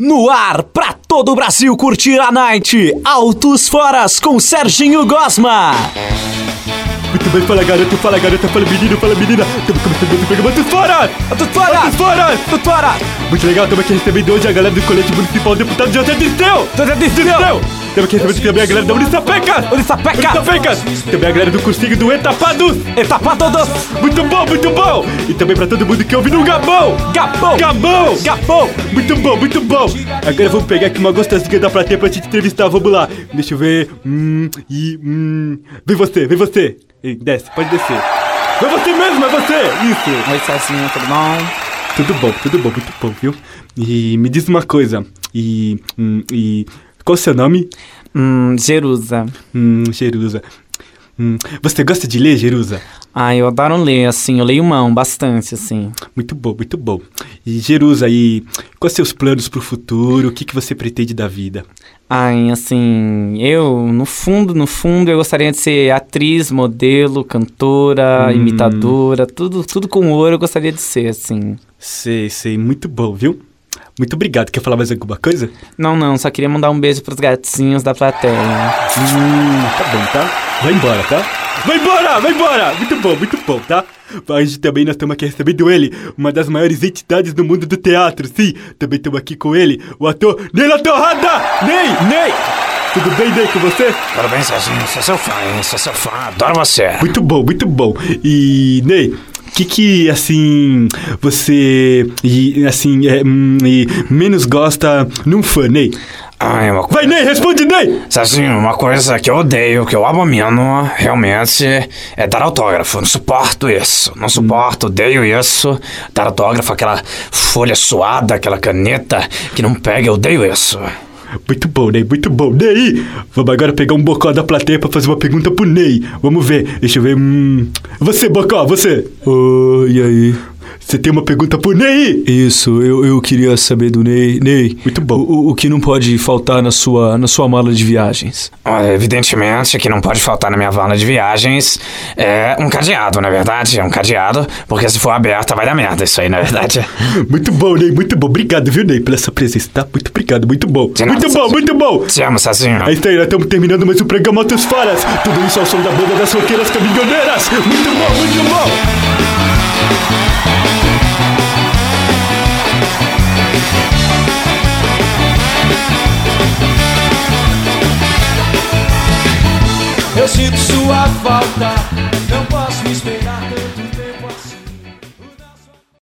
No ar, pra todo o Brasil curtir a night, Altos Foras com Serginho Gosma. Muito bem, fala garota, fala menina. Estamos começando o programa Altos Foras! Altos Foras! Muito legal, estamos aqui recebendo hoje a galera do Colete Municipal, deputado José Disteu! Estamos aqui recebendo também a galera da Unisapecas! Também a galera do cursinho do Etapados! Muito bom! E também pra todo mundo que ouve no Gabão! Muito bom! Agora vamos pegar aqui uma gostosinha da plateia pra gente entrevistar, vamos lá! Deixa eu ver... Vem você! Ei, desce, pode descer! É você mesmo, é você! Isso! Oi, Serginho, tudo bom? Tudo bom, muito bom, viu? E me diz uma coisa, qual o seu nome? Jerusa. Jerusa. Você gosta de ler, Jerusa? Eu adoro ler, assim, eu leio bastante, assim. Muito bom. E Jerusa, quais seus planos pro futuro? O que você pretende da vida? Assim, eu, no fundo, eu gostaria de ser atriz, modelo, cantora, imitadora, tudo com ouro eu gostaria de ser, assim. Sei, muito bom, viu? Muito obrigado. Quer falar mais alguma coisa? Não, só queria mandar um beijo pros gatinhos da plateia. Tá bom, tá? Vai embora, tá? Vai embora! Muito bom, tá? Hoje também nós estamos aqui recebendo ele, uma das maiores entidades do mundo do teatro, sim. Também estamos aqui com ele, o ator Ney La Torrada! Ney! Tudo bem, Ney, com você? Tudo bem, Serginho, sou seu fã, adoro você. Muito bom. E, Ney, que assim, você, menos gosta num fã, Ney? Vai, Ney, responde, Ney! Serginho, uma coisa que eu odeio, que eu abomino, realmente, é dar autógrafo. Não suporto isso. Odeio isso. Dar autógrafo, aquela folha suada, aquela caneta que não pega, eu odeio isso. Muito bom. Ney, vamos agora pegar um bocó da plateia pra fazer uma pergunta pro Ney. Vamos ver, deixa eu ver. Você, bocó, você. E aí? Você tem uma pergunta pro Ney? Isso, eu queria saber do Ney. Ney, muito bom. O que não pode faltar na sua mala de viagens? Evidentemente, o que não pode faltar na minha mala de viagens é um cadeado, na verdade. É um cadeado, porque se for aberta vai dar merda isso aí, na verdade. Muito bom, Ney, muito bom. Obrigado, viu, Ney, pela sua presença, tá? Muito obrigado, muito bom. Muito bom. Te amo, Serginho. É isso aí, nós estamos terminando mais um programa Altos Foras. Tudo isso ao som da banda das roqueiras caminhoneiras. Muito bom. Eu sinto sua falta